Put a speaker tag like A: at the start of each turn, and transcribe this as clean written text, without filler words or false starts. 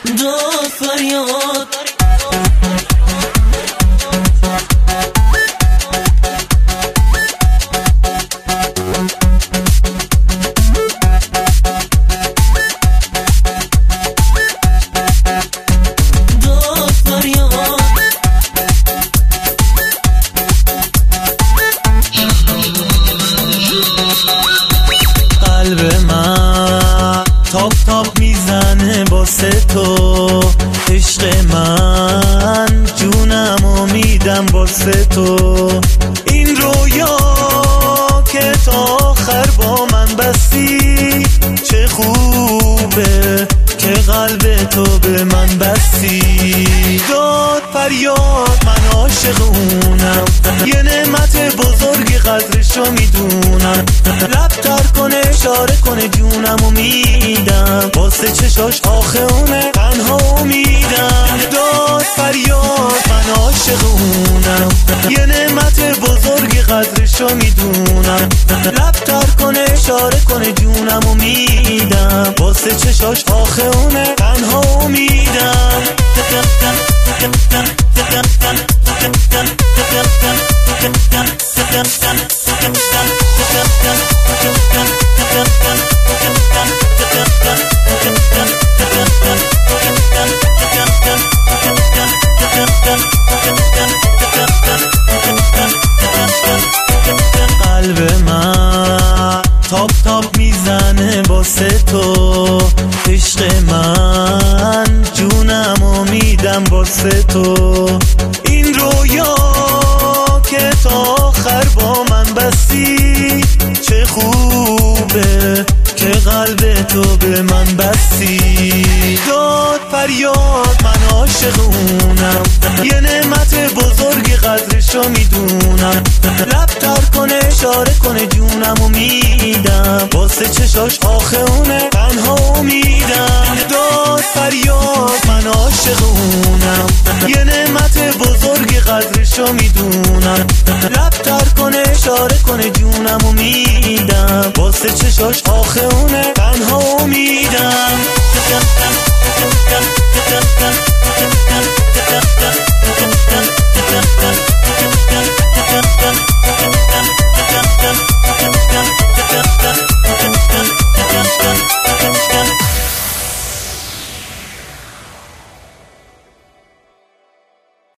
A: داد فریاد
B: قلب من تاپ تاپ میزنه واسه تو، عشق من جونمو میدم واسه تو. این رویا که تا آخر با من بستی، چه خوبه که قلب تو به من بستی. داد فریاد من عاشق اونم، یه نعمت بزرگی قدرشو میدونم. لب تر کنه اشاره کنه جونمو میدم، واسه چشاش آخه اونه تنها امیدم. داد فریاد من عاشق اونم، یه نعمت بزرگی قدرشو میدونم. لب تر کنه اشاره کنه جونمو میدم، واسه چشاش آخه اونه تنها امیدم. قلب من تاپ تاپ میزنه واسه تو، عشق من جونمو میدم واسه تو. این رویا که تا آخر با من بستی، چه خوبه که قلب تو به من بستی. داد فریاد من عاشق اونم، یه نعمت بزرگی قدرشو میدونم. لب تر کنه اشاره کنه جونمو میدم، واسه چشاش آخه اونه تنها امیدم. داد فریاد من عاشق اونم، یه نعمت بزرگی قدرشو میدونم. لب تر کنه اشاره کنه جونمو میدم، واسه چشاش آخه اونه تنها امیدم.